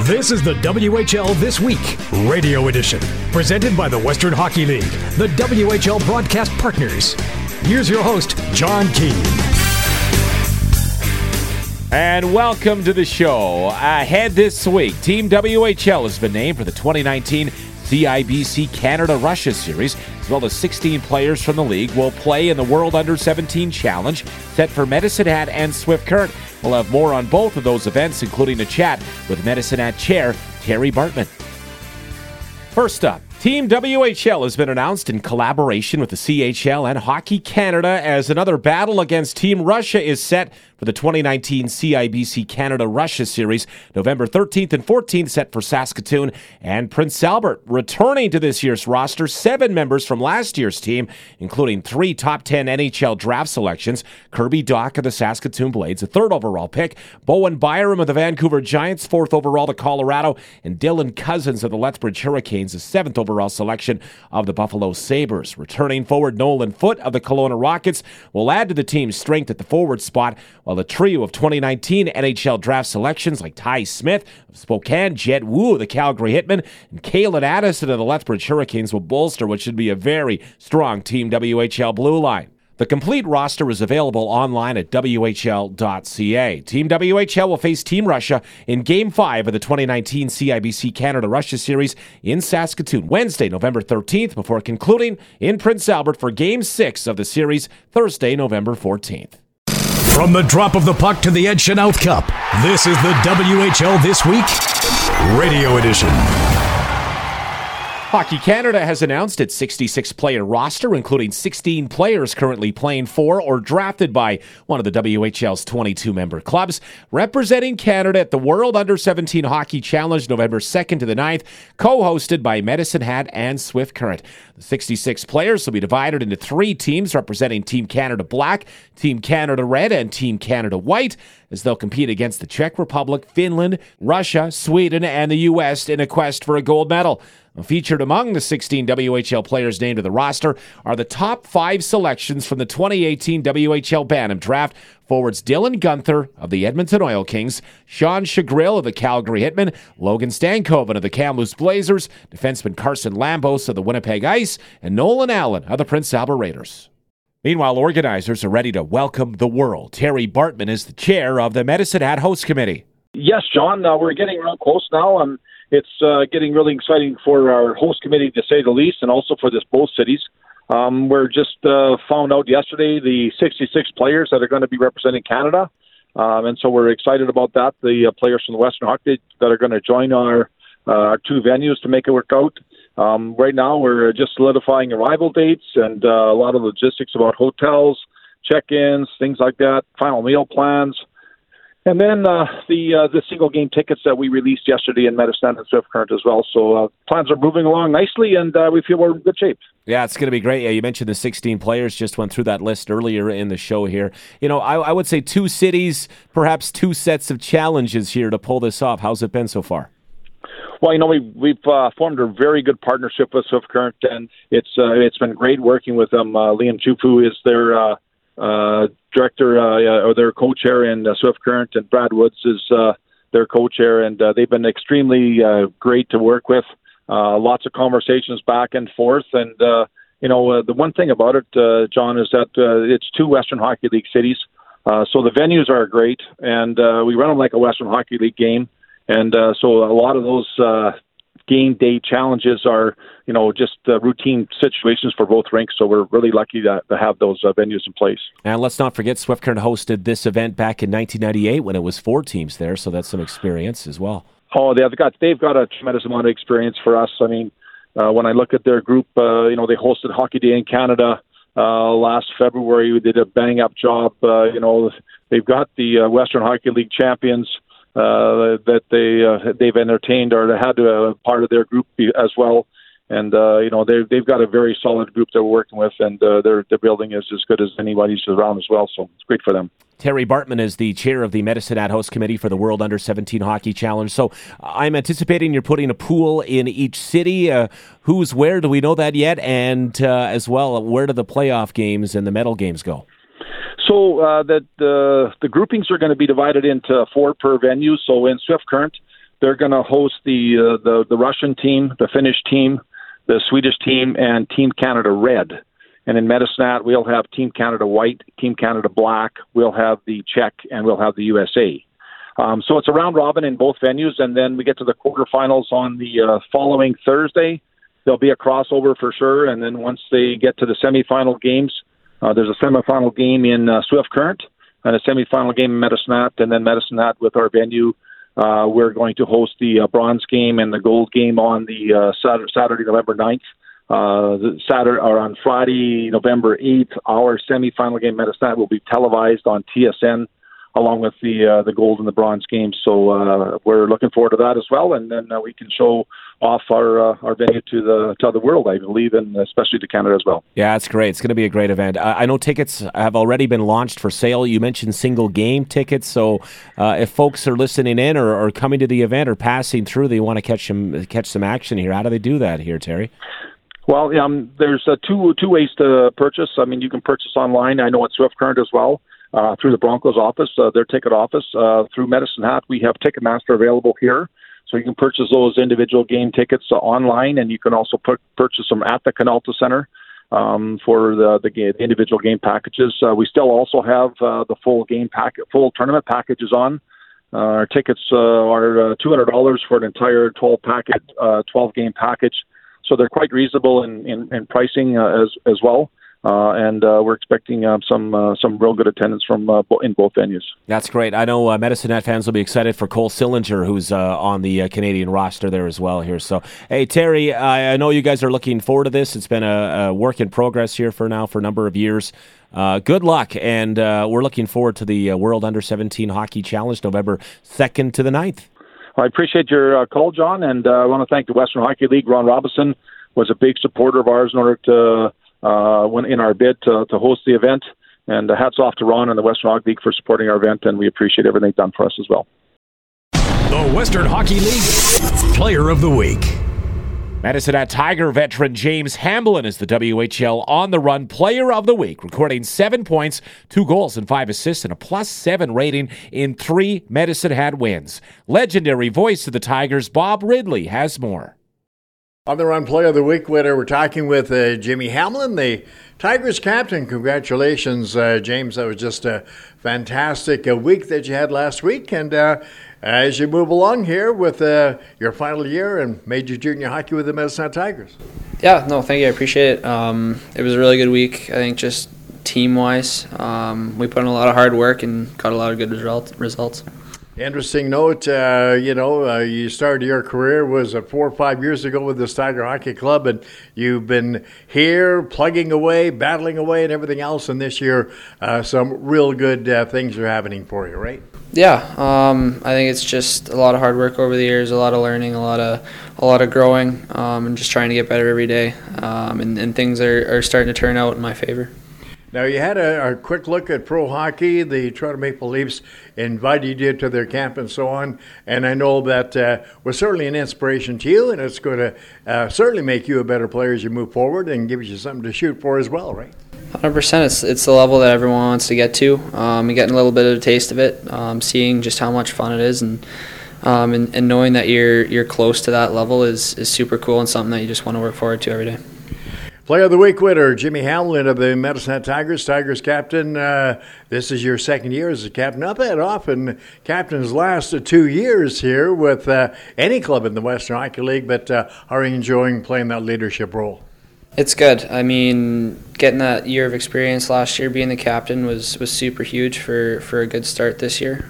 This is the WHL This Week, Radio Edition, presented by the Western Hockey League, the WHL broadcast partners. Here's your host, John Keane. And welcome to the show. Ahead this week, Team WHL has been named for the 2019 CIBC Canada-Russia Series, as well as 16 players from the league will play in the World Under-17 Challenge, set for Medicine Hat and Swift Current. We'll have more on both of those events, including a chat with Medicine Hat Chair Terry Bartman. First up, Team WHL has been announced in collaboration with the CHL and Hockey Canada as another battle against Team Russia is set for the 2019 CIBC Canada-Russia Series, November 13th and 14th, set for Saskatoon and Prince Albert. Returning to this year's roster, 7 members from last year's team, including 3 top 10 NHL draft selections: Kirby Dach of the Saskatoon Blades, a 3rd overall pick; Bowen Byram of the Vancouver Giants, 4th overall to Colorado; and Dylan Cousins of the Lethbridge Hurricanes, a 7th overall selection of the Buffalo Sabres. Returning forward, Nolan Foote of the Kelowna Rockets will add to the team's strength at the forward spot, while the trio of 2019 NHL draft selections like Ty Smith of Spokane, Jett Woo of the Calgary Hitmen, and Kalen Addison of the Lethbridge Hurricanes will bolster what should be a very strong Team WHL blue line. The complete roster is available online at WHL.ca. Team WHL will face Team Russia in Game 5 of the 2019 CIBC Canada-Russia Series in Saskatoon, Wednesday, November 13th, before concluding in Prince Albert for Game 6 of the series, Thursday, November 14th. From the drop of the puck to the Ed Chenault Cup, this is the WHL This Week, Radio Edition. Hockey Canada has announced its 66-player roster, including 16 players currently playing for or drafted by one of the WHL's 22-member clubs. Representing Canada at the World Under-17 Hockey Challenge, November 2nd to the 9th, co-hosted by Medicine Hat and Swift Current. The 66 players will be divided into 3 teams representing Team Canada Black, Team Canada Red, and Team Canada White, as they'll compete against the Czech Republic, Finland, Russia, Sweden, and the U.S. in a quest for a gold medal. Featured among the 16 WHL players named to the roster are the top 5 selections from the 2018 WHL Bantam Draft. Forwards Dylan Guenther of the Edmonton Oil Kings, Sean Chagrill of the Calgary Hitmen, Logan Stankoven of the Kamloops Blazers, defenseman Carson Lambos of the Winnipeg Ice, and Nolan Allen of the Prince Albert Raiders. Meanwhile, organizers are ready to welcome the world. Terry Bartman is the chair of the Medicine Hat Host Committee. Yes, John, we're getting real close now. It's getting really exciting for our host committee, to say the least, and also for both cities. We're just found out yesterday the 66 players that are going to be representing Canada, and so we're excited about that. The players from the Western Hockey League that are going to join our 2 venues to make it work out. Right now, we're just solidifying arrival dates and a lot of logistics about hotels, check-ins, things like that, final meal plans. And then the single game tickets that we released yesterday in Medicine and Swift Current as well. So plans are moving along nicely, and we feel we're in good shape. Yeah, it's going to be great. Yeah, you mentioned the 16 players, just went through that list earlier in the show here. You know, I would say 2 cities, perhaps 2 sets of challenges here to pull this off. How's it been so far? Well, you know, we've formed a very good partnership with Swift Current, and it's been great working with them. Liam Chufu is their director or their co-chair in Swift Current, and Brad Woods is their co-chair, and they've been extremely great to work with. Lots of conversations back and forth, and you know, the one thing about it, John, is that it's 2 Western Hockey League cities, so the venues are great, and we run them like a Western Hockey League game, and so a lot of those game day challenges are, you know, just routine situations for both rinks. So we're really lucky to have those venues in place. And let's not forget, Swift Current hosted this event back in 1998 when it was 4 teams there. So that's some experience as well. Oh, they've got a tremendous amount of experience for us. I mean, when I look at their group, you know, they hosted Hockey Day in Canada last February. We did a bang up job. You know, they've got the Western Hockey League champions that they've entertained or had a part of their group as well. And, you know, they've got a very solid group that we're working with, and their building is as good as anybody's around as well. So it's great for them. Terry Bartman is the chair of the Medicine Hat Host Committee for the World Under-17 Hockey Challenge. So I'm anticipating you're putting a pool in each city. Who's where? Do we know that yet? And as well, where do the playoff games and the medal games go? So the groupings are going to be divided into 4 per venue. So in Swift Current, they're going to host the Russian team, the Finnish team, the Swedish team, and Team Canada Red. And in Medicine Hat, we'll have Team Canada White, Team Canada Black, we'll have the Czech, and we'll have the USA. So it's a round robin in both venues, and then we get to the quarterfinals on the following Thursday. There'll be a crossover for sure, and then once they get to the semifinal games, there's a semifinal game in Swift Current and a semifinal game in Medicine Hat, and then Medicine Hat with our venue. We're going to host the bronze game and the gold game on the Saturday, November 9th. On Friday, November 8th, our semifinal game, Medicine Hat, will be televised on TSN along with the gold and the bronze games. So we're looking forward to that as well, and then we can show off our venue to the world, I believe, and especially to Canada as well. Yeah, that's great. It's going to be a great event. I know tickets have already been launched for sale. You mentioned single game tickets, so if folks are listening in or coming to the event or passing through, they want to catch some action here. How do they do that here, Terry? Well, there's two ways to purchase. I mean, you can purchase online. I know at Swift Current as well. Through the Broncos office, their ticket office. Through Medicine Hat, we have Ticketmaster available here. So you can purchase those individual game tickets online, and you can also purchase them at the Canalta Center for the individual game packages. We still also have the full tournament packages on. Our tickets are $200 for an entire 12 game package. So they're quite reasonable in pricing as well. And we're expecting some real good attendance from in both venues. That's great. I know Medicine Hat fans will be excited for Cole Sillinger, who's on the Canadian roster there as well here. So, hey, Terry, I know you guys are looking forward to this. It's been a work in progress here for a number of years. Good luck, and we're looking forward to the World Under-17 Hockey Challenge, November 2nd to the 9th. I appreciate your call, John, and I want to thank the Western Hockey League. Ron Robinson was a big supporter of ours in order to when in our bid to host the event. And hats off to Ron and the Western Hockey League for supporting our event, and we appreciate everything done for us as well. The Western Hockey League Player of the Week. Medicine Hat Tiger veteran James Hamblin is the WHL On the Run Player of the Week, recording 7 points, 2 goals and 5 assists, and a +7 rating in 3 Medicine Hat wins. Legendary voice of the Tigers, Bob Ridley, has more. On the Run Player of the Week winner, we're talking with Jimmy Hamblin, the Tigers captain. Congratulations, James. That was just a fantastic week that you had last week. And as you move along here with your final year in Major Junior Hockey with the Medicine Hat Tigers. Yeah, no, thank you. I appreciate it. It was a really good week. I think just team-wise, we put in a lot of hard work and got a lot of good results. Interesting note, you started your career was 4 or 5 years ago with the Tiger Hockey Club, and you've been here plugging away, battling away, and everything else. And this year, some real good things are happening for you, right? Yeah, I think it's just a lot of hard work over the years, a lot of learning, a lot of growing, and just trying to get better every day. And things are starting to turn out in my favor. Now, you had a quick look at pro hockey. The Toronto Maple Leafs invited you to their camp and so on. And I know that was certainly an inspiration to you, and it's going to certainly make you a better player as you move forward and give you something to shoot for as well, right? 100%. It's the level that everyone wants to get to. And getting a little bit of a taste of it, seeing just how much fun it is, and knowing that you're close to that level is super cool and something that you just want to work forward to every day. Player of the Week winner, Jimmy Hamblin of the Medicine Hat Tigers, Tigers captain. This is your second year as a captain. Not that often captains last 2 years here with any club in the Western Hockey League, but are you enjoying playing that leadership role? It's good. I mean, getting that year of experience last year, being the captain was super huge for a good start this year.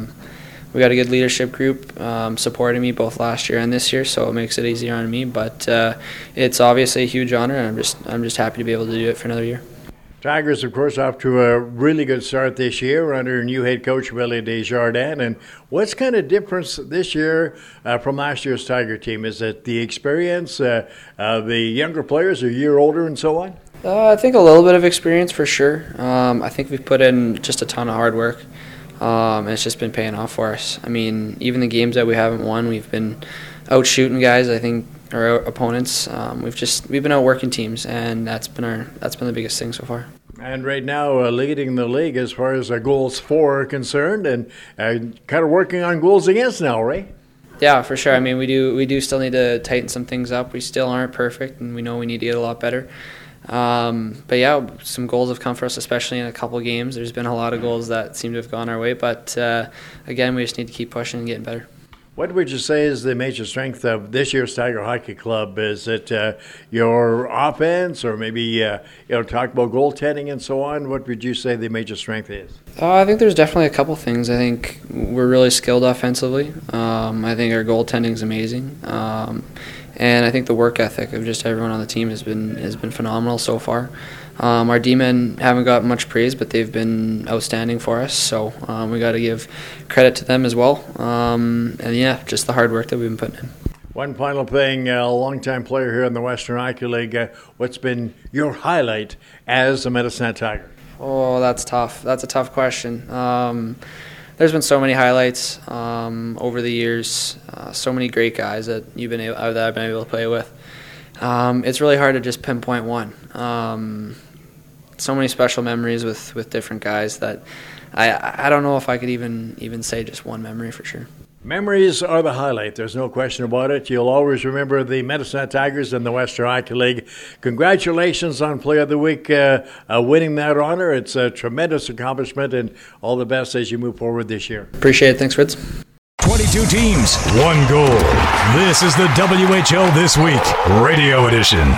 We got a good leadership group supporting me both last year and this year, so it makes it easier on me. But it's obviously a huge honor, and I'm just happy to be able to do it for another year. Tigers, of course, off to a really good start this year under new head coach Willie Desjardins. And what's kind of difference this year from last year's Tiger team? Is it the experience, the younger players are a year older and so on? I think a little bit of experience for sure. I think we've put in just a ton of hard work. And it's just been paying off for us. I mean, even the games that we haven't won, we've been out shooting guys. I think our opponents. We've been out working teams, and that's been the biggest thing so far. And right now, leading the league as far as goals for are concerned, and kind of working on goals against now, right? Yeah, for sure. I mean, we do still need to tighten some things up. We still aren't perfect, and we know we need to get a lot better. But yeah, some goals have come for us, especially in a couple games. There's been a lot of goals that seem to have gone our way, but again, we just need to keep pushing and getting better. What would you say is the major strength of this year's Tiger Hockey Club? Is it your offense, or maybe talk about goaltending and so on? What would you say the major strength is? I think there's definitely a couple things. I think we're really skilled offensively. I think our goaltending is amazing, and I think the work ethic of just everyone on the team has been phenomenal so far. Our D-men haven't got much praise, but they've been outstanding for us, so we got to give credit to them as well. And yeah, just the hard work that we've been putting in. One final thing, a longtime player here in the Western Hockey League, what's been your highlight as a Medicine Hat Tiger? Oh, that's tough. That's a tough question. There's been so many highlights over the years, so many great guys that I've been able to play with. It's really hard to just pinpoint one. So many special memories with different guys that I don't know if I could even say just one memory for sure. Memories are the highlight. There's no question about it. You'll always remember the Medicine Hat Tigers in the Western Hockey League. Congratulations on Player of the Week, winning that honor. It's a tremendous accomplishment, and all the best as you move forward this year. Appreciate it. Thanks, Fritz. 22 teams, one goal. This is the WHL This Week, Radio Edition.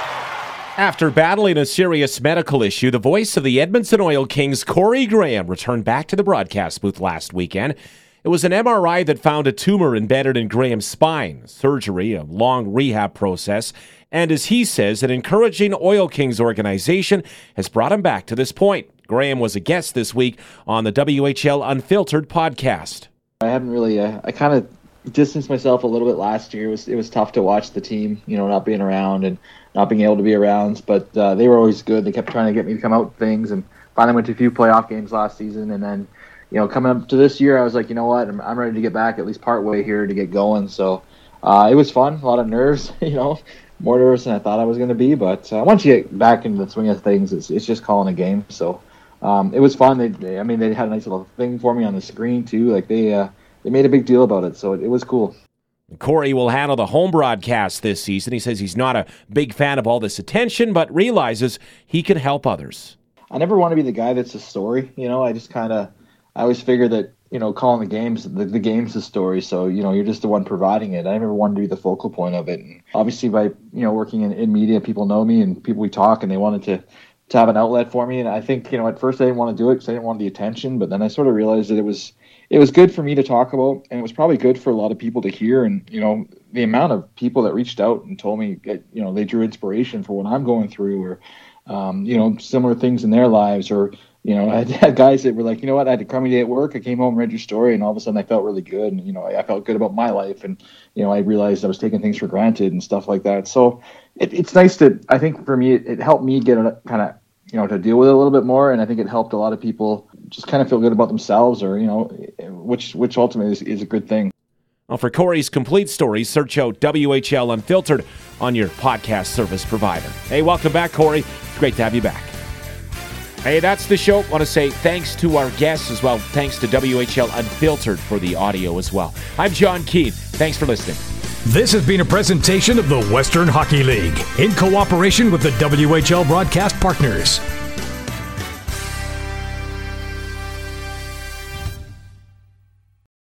After battling a serious medical issue, the voice of the Edmonton Oil Kings, Corey Graham, returned back to the broadcast booth last weekend. It was an MRI that found a tumor embedded in Graham's spine, surgery, a long rehab process, and as he says, an encouraging Oil Kings organization has brought him back to this point. Graham was a guest this week on the WHL Unfiltered podcast. I haven't really, I kind of distanced myself a little bit last year. It was tough to watch the team, not being around and not being able to be around, but they were always good. They kept trying to get me to come out with things, and finally went to a few playoff games last season, and then coming up to this year, I was like, you know what, I'm ready to get back at least part way here to get going. So it was fun, a lot of nerves, more nervous than I thought I was going to be. But once you get back into the swing of things, it's just calling a game. So it was fun. They had a nice little thing for me on the screen too. Like they made a big deal about it, so it was cool. Corey will handle the home broadcast this season. He says he's not a big fan of all this attention, but realizes he can help others. I never want to be the guy that's a story. I always figure that, calling the game's the story. So, you're just the one providing it. I never wanted to be the focal point of it. And obviously by, working in media, people know me and people we talk, and they wanted to have an outlet for me. And I think, at first I didn't want to do it because I didn't want the attention, but then I sort of realized that it was good for me to talk about, and it was probably good for a lot of people to hear. And, the amount of people that reached out and told me that, they drew inspiration for what I'm going through, or, similar things in their lives, or, I had guys that were like, you know what, I had a crummy day at work. I came home, read your story, and all of a sudden I felt really good. And, I felt good about my life. And, I realized I was taking things for granted and stuff like that. So it's nice to, I think for me, it helped me get kind of, to deal with it a little bit more. And I think it helped a lot of people just kind of feel good about themselves, or, which ultimately is a good thing. Well, for Corey's complete story, search out WHL Unfiltered on your podcast service provider. Hey, welcome back, Corey. It's great to have you back. Hey, that's the show. I want to say thanks to our guests as well. Thanks to WHL Unfiltered for the audio as well. I'm John Keane. Thanks for listening. This has been a presentation of the Western Hockey League in cooperation with the WHL broadcast partners.